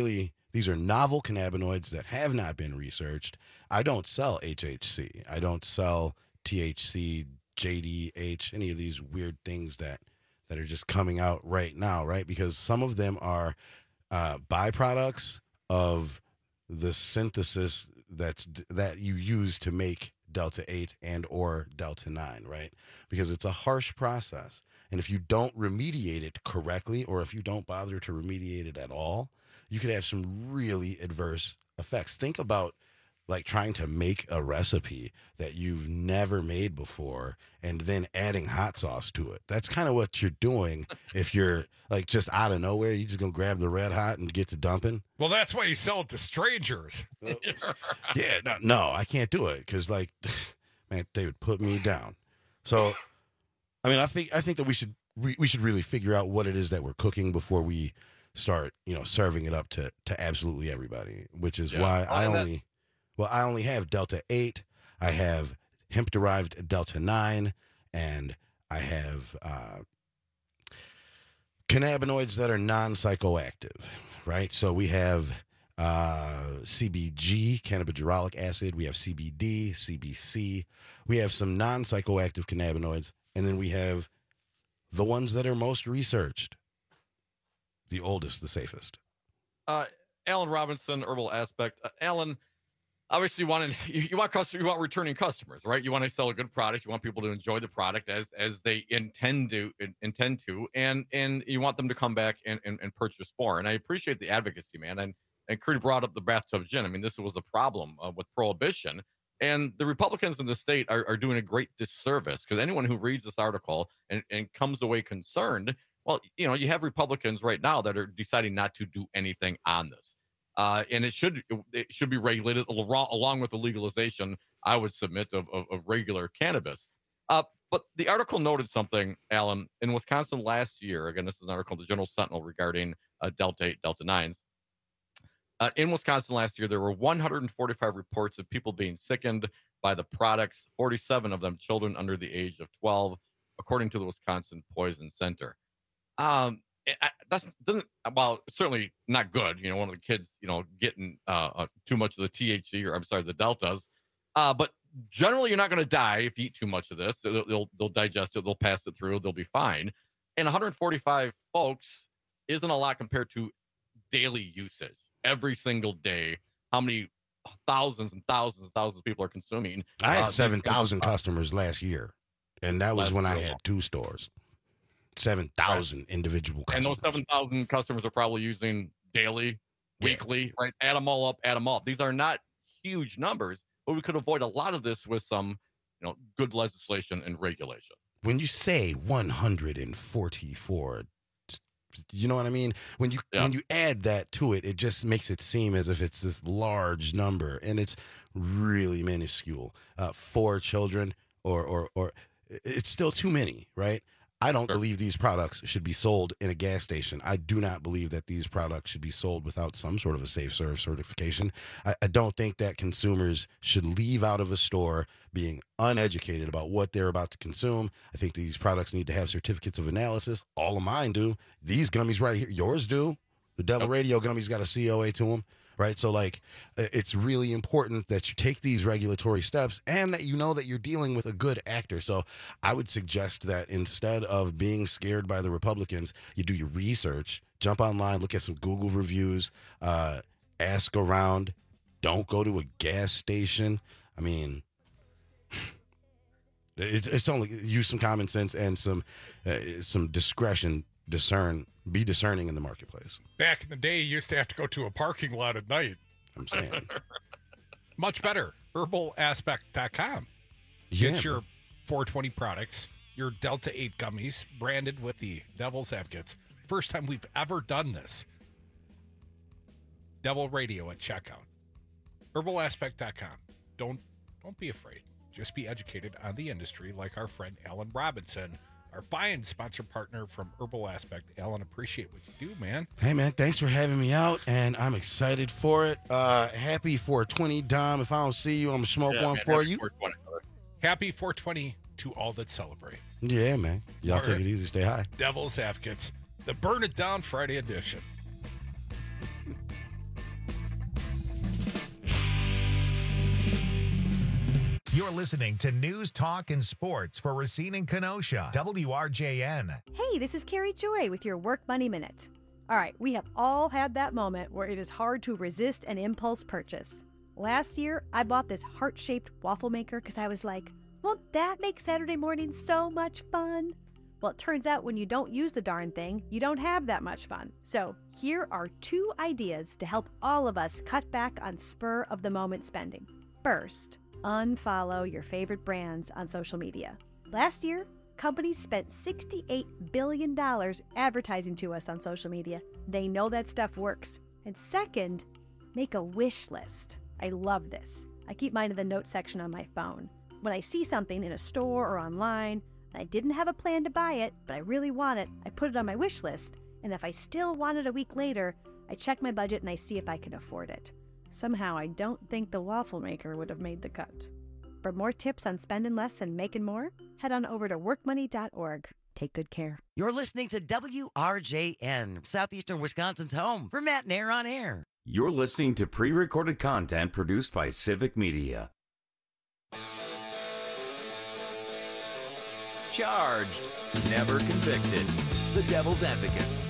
These are novel cannabinoids that have not been researched. I don't sell HHC. I don't sell THC, JDH, any of these weird things that are just coming out right now, right? Because some of them are byproducts of the synthesis that you use to make Delta 8 and or Delta 9, right? Because it's a harsh process. And if you don't remediate it correctly, or if you don't bother to remediate it at all, you could have some really adverse effects. Think about like trying to make a recipe that you've never made before and then adding hot sauce to it. That's kind of what you're doing if you're like just out of nowhere. You just gonna grab the Red Hot and get to dumping. Well, that's why you sell it to strangers. Yeah, no, I can't do it because like, man, they would put me down. So, I mean, I think that we should really figure out what it is that we're cooking before we start, serving it up to absolutely everybody. Which is why I only have Delta 8. I have hemp-derived Delta 9, and I have cannabinoids that are non-psychoactive, right? So we have CBG, cannabigerolic acid. We have CBD, CBC. We have some non-psychoactive cannabinoids, and then we have the ones that are most researched, the oldest, the safest. Alan Robinson, Herbal Aspect. Alan, obviously you want returning customers, right? You want to sell a good product. You want people to enjoy the product as they intend to, and you want them to come back and purchase more. And I appreciate the advocacy, man. And Kurt brought up the bathtub gin. I mean, this was a problem with prohibition, and the Republicans in the state are doing a great disservice, because anyone who reads this article and comes away concerned, well, you have Republicans right now that are deciding not to do anything on this. And it should be regulated along with the legalization, I would submit, of regular cannabis. But the article noted something, Alan, in Wisconsin last year. Again, this is an article in the Journal Sentinel regarding Delta 8, Delta 9s. In Wisconsin last year, there were 145 reports of people being sickened by the products, 47 of them children under the age of 12, according to the Wisconsin Poison Center. Certainly not good. One of the kids, getting too much of the THC, the Deltas. But generally, you're not going to die if you eat too much of this. They'll digest it. They'll pass it through. They'll be fine. And 145 folks isn't a lot compared to daily usage. Every single day, how many thousands and thousands and thousands of people are consuming? I had 7,000 customers last year, and that was when I had 2 stores. 7,000 individual customers. And those 7,000 customers are probably using daily, weekly, right? Add them all up. These are not huge numbers, but we could avoid a lot of this with some, good legislation and regulation. When you say 144, you know what I mean? When you add that to it, it just makes it seem as if it's this large number, and it's really minuscule. 4 children, or it's still too many, right? I don't believe these products should be sold in a gas station. I do not believe that these products should be sold without some sort of a safe serve certification. I don't think that consumers should leave out of a store being uneducated about what they're about to consume. I think these products need to have certificates of analysis. All of mine do. These gummies right here, yours do. The Devil Radio gummies got a COA to them. Right. So it's really important that you take these regulatory steps and that that you're dealing with a good actor. So I would suggest that instead of being scared by the Republicans, you do your research, jump online, look at some Google reviews, ask around. Don't go to a gas station. I mean, it's only use some common sense and some discretion. Be discerning in the marketplace. Back in the day, you used to have to go to a parking lot at night. I'm saying. Much better. Herbalaspect.com. Get your 420 products, your Delta 8 gummies, branded with the Devil's Advocates. First time we've ever done this. Devil Radio at checkout. Herbalaspect.com. Don't be afraid. Just be educated on the industry like our friend Alan Robinson, our fine sponsor partner from Herbal Aspect. Alan, appreciate what you do, man. Hey, man, thanks for having me out, and I'm excited for it. Happy 420, Dom. If I don't see you, I'm going to smoke one for you. 420. Happy 420 to all that celebrate. Yeah, man. Y'all take it easy. Stay high. Devil's Advocates, the Burn It Down Friday edition. You're listening to News, Talk, and Sports for Racine and Kenosha, WRJN. Hey, this is Carrie Joy with your Work Money Minute. All right, we have all had that moment where it is hard to resist an impulse purchase. Last year, I bought this heart-shaped waffle maker because I was like, won't that make Saturday morning so much fun? Well, it turns out when you don't use the darn thing, you don't have that much fun. So here are 2 ideas to help all of us cut back on spur-of-the-moment spending. First, unfollow your favorite brands on social media. Last year, companies spent $68 billion advertising to us on social media. They know that stuff works. And second, make a wish list. I love this. I keep mine in the notes section on my phone. When I see something in a store or online, and I didn't have a plan to buy it, but I really want it, I put it on my wish list. And if I still want it a week later, I check my budget and I see if I can afford it. Somehow, I don't think the waffle maker would have made the cut. For more tips on spending less and making more, head on over to workmoney.org. Take good care. You're listening to WRJN, Southeastern Wisconsin's home for Matt Nair on Air. You're listening to pre-recorded content produced by Civic Media. Charged, never convicted. The Devil's Advocates.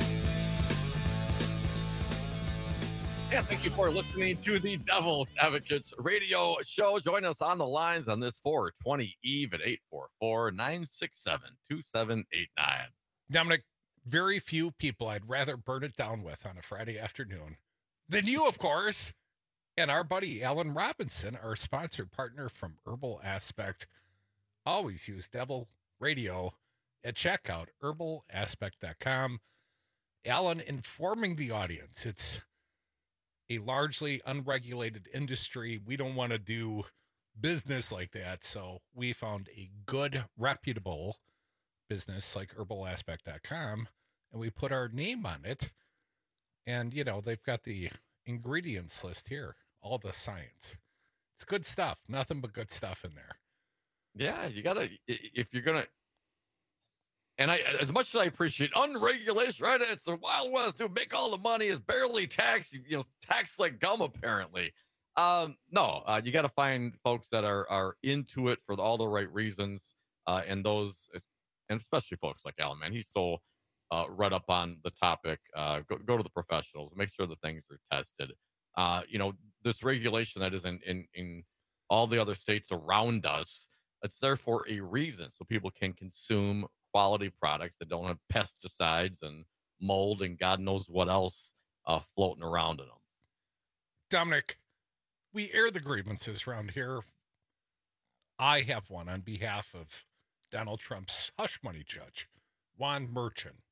And thank you for listening to the Devil's Advocates radio show. Join us on the lines on this 420 Eve at 844-967-2789. Dominic, very few people I'd rather burn it down with on a Friday afternoon than you, of course, and our buddy Alan Robinson, our sponsor partner from Herbal Aspect. Always use Devil Radio at checkout, herbalaspect.com. Alan informing the audience it's a largely unregulated industry. We don't want to do business like that. So we found a good, reputable business like herbalaspect.com, and we put our name on it. And, you know, they've got the ingredients list here, all the science. It's good stuff. Nothing but good stuff in there. Yeah, you got to, if you're going to, and I, as much as I appreciate unregulated, right? It's the Wild West, to make all the money is barely taxed, taxed like gum, apparently. No, you got to find folks that are into it for all the right reasons. And those, and especially folks like Alan, man, he's so read up on the topic. Go to the professionals, make sure the things are tested. This regulation that is in all the other states around us, it's there for a reason, so people can consume quality products that don't have pesticides and mold and God knows what else floating around in them. Dominic, we air the grievances around here. I have one on behalf of Donald Trump's hush money judge, Juan Merchan.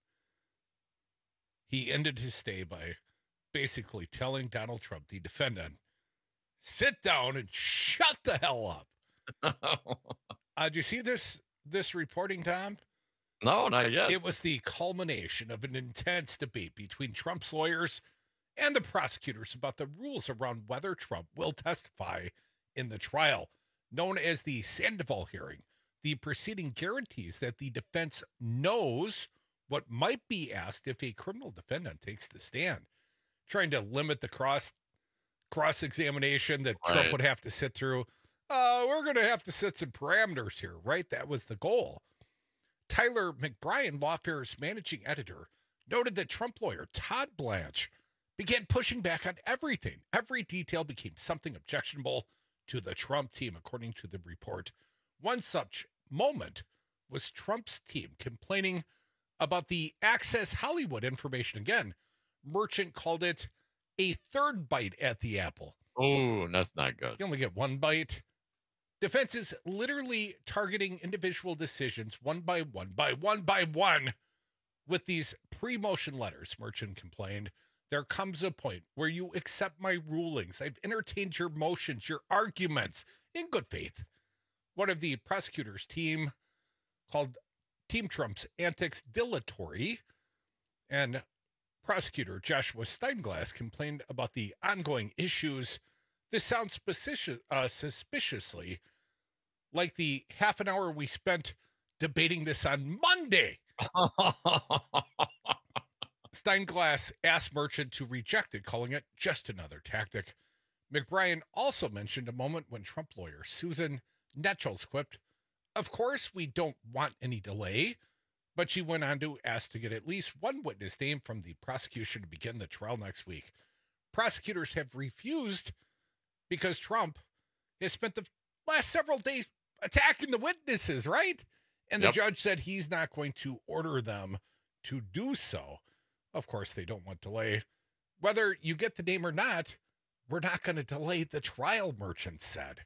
He ended his stay by basically telling Donald Trump, the defendant, sit down and shut the hell up. Did you see this reporting, Tom? No, not yet. It was the culmination of an intense debate between Trump's lawyers and the prosecutors about the rules around whether Trump will testify in the trial. Known as the Sandoval hearing, the proceeding guarantees that the defense knows what might be asked if a criminal defendant takes the stand, trying to limit the cross-examination that Trump would have to sit through. We're going to have to set some parameters here, right? That was the goal. Tyler McBrien, Lawfare's managing editor, noted that Trump lawyer Todd Blanche began pushing back on everything. Every detail became something objectionable to the Trump team, according to the report. One such moment was Trump's team complaining about the Access Hollywood information. Again, Merchant called it a third bite at the apple. Oh, that's not good. You only get one bite. Defense is literally targeting individual decisions one by one with these pre-motion letters, Merchant complained. There comes a point where you accept my rulings. I've entertained your motions, your arguments in good faith. One of the prosecutor's team called Team Trump's antics dilatory, and prosecutor Joshua Steinglass complained about the ongoing issues. This sounds suspiciously like the half an hour we spent debating this on Monday. Steinglass asked Merchant to reject it, calling it just another tactic. McBrien also mentioned a moment when Trump lawyer Susan Netschels quipped, "Of course, we don't want any delay," but she went on to ask to get at least one witness named from the prosecution to begin the trial next week. Prosecutors have refused because Trump has spent the last several days attacking the witnesses, right? And the judge said he's not going to order them to do so. Of course, they don't want delay. Whether you get the name or not, we're not going to delay the trial, Merchant said.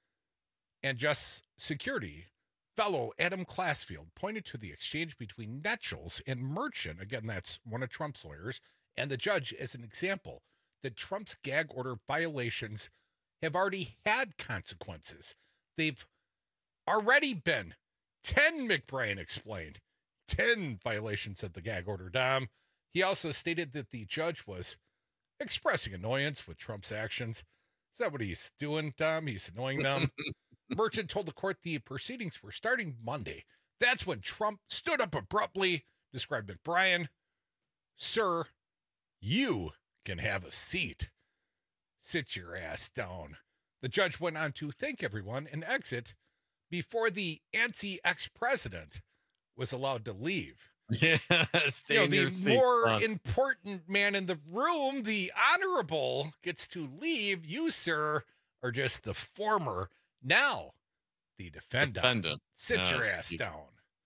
And Just Security fellow Adam Classfield pointed to the exchange between Netschels and Merchant, again, that's one of Trump's lawyers, and the judge as an example that Trump's gag order violations have already had consequences. They've already been 10, McBrien explained. 10 violations of the gag order, Dom. He also stated that the judge was expressing annoyance with Trump's actions. Is that what he's doing, Dom? He's annoying them. Merchant told the court the proceedings were starting Monday. That's when Trump stood up abruptly, described McBrien. "Sir, you can have a seat. Sit your ass down." The judge went on to thank everyone and exit before the anti-ex-president was allowed to leave. Yeah, stay in your the seat, more son. important man in the room, the honorable, gets to leave. You, sir, are just the former. Now, the defendant. Sit your ass down.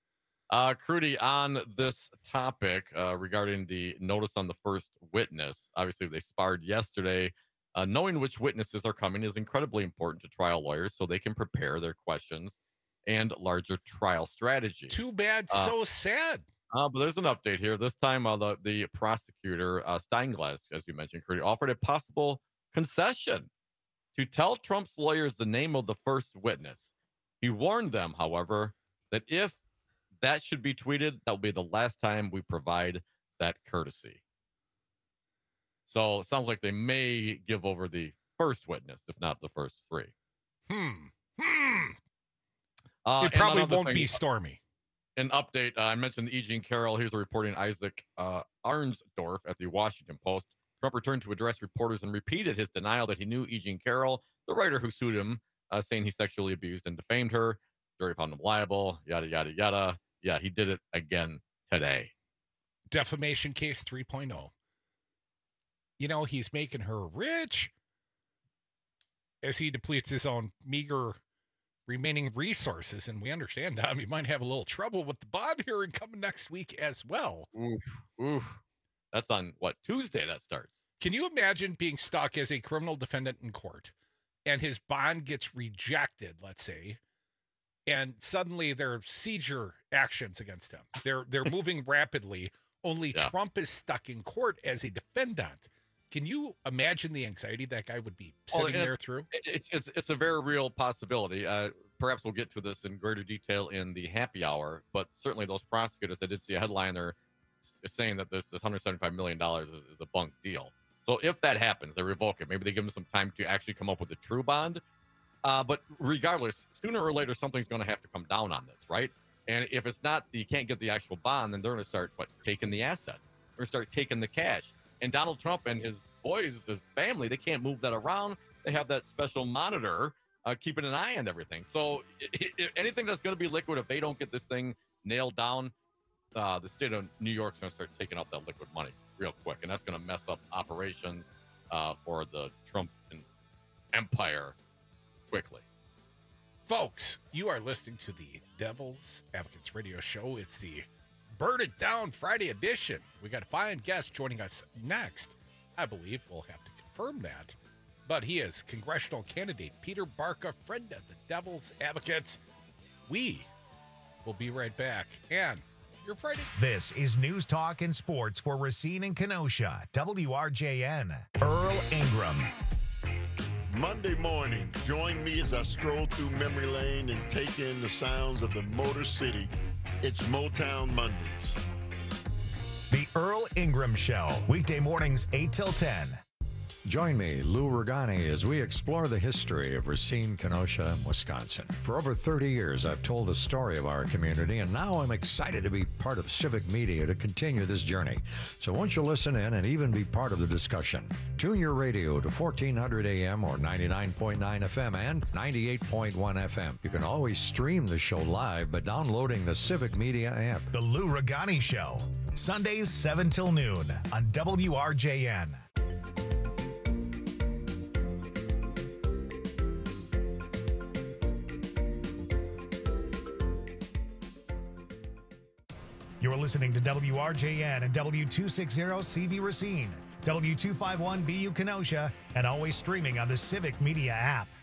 Crudy, on this topic regarding the notice on the first witness, obviously they sparred yesterday. Knowing which witnesses are coming is incredibly important to trial lawyers so they can prepare their questions and larger trial strategy. Too bad, so sad. But there's an update here. This time, the prosecutor, Steinglass, as you mentioned, Crudy, offered a possible concession to tell Trump's lawyers the name of the first witness. He warned them, however, that if that should be tweeted, that will be the last time we provide that courtesy. So it sounds like they may give over the first witness, if not the first three. It probably won't be Stormy. An update, I mentioned E. Jean Carroll. Here's a reporting Isaac Arnsdorf at the Washington Post. Trump returned to address reporters and repeated his denial that he knew E. Jean Carroll, the writer who sued him, saying he sexually abused and defamed her. Jury found him liable, yada, yada, yada. Yeah, he did it again today. Defamation case 3.0. You know, he's making her rich as he depletes his own meager remaining resources. And we understand, Dom, you might have a little trouble with the bond hearing coming next week as well. Oof. That's on, what, Tuesday that starts. Can you imagine being stuck as a criminal defendant in court and his bond gets rejected, let's say, and suddenly there are seizure actions against him? They're moving rapidly. Only Trump is stuck in court as a defendant. Can you imagine the anxiety that guy would be sitting there through? It's a very real possibility. Perhaps we'll get to this in greater detail in the happy hour, but certainly those prosecutors, I did see a headline there saying that this $175 million is a bunk deal. So if that happens, they revoke it. Maybe they give them some time to actually come up with a true bond. But regardless, sooner or later, something's going to have to come down on this, right? And if it's not, you can't get the actual bond, then they're going to start taking the assets. They're going to start taking the cash. And Donald Trump and his boys, his family, they can't move that around. They have that special monitor keeping an eye on everything. So anything that's going to be liquid, if they don't get this thing nailed down, the state of New York's going to start taking out that liquid money real quick. And that's going to mess up operations for the Trump empire quickly. Folks, you are listening to the Devil's Advocates Radio Show. It's the Burn It Down Friday edition. We got a fine guest joining us next. I believe we'll have to confirm that. But he is congressional candidate Peter Barca, friend of the Devil's Advocates. We will be right back. And your Friday. This is News Talk and Sports for Racine and Kenosha. WRJN. Earl Ingram. Monday morning, join me as I stroll through memory lane and take in the sounds of the Motor City. It's Motown Mondays. The Earl Ingram Show, weekday mornings 8 till 10. Join me, Lou Ragani, as we explore the history of Racine, Kenosha, Wisconsin. For over 30 years, I've told the story of our community, and now I'm excited to be part of Civic Media to continue this journey. So won't you listen in and even be part of the discussion? Tune your radio to 1400 AM or 99.9 FM and 98.1 FM. You can always stream the show live by downloading the Civic Media app. The Lou Ragani Show, Sundays 7 till noon on WRJN. You're listening to WRJN and W260CV Racine, W251BU Kenosha, and always streaming on the Civic Media app.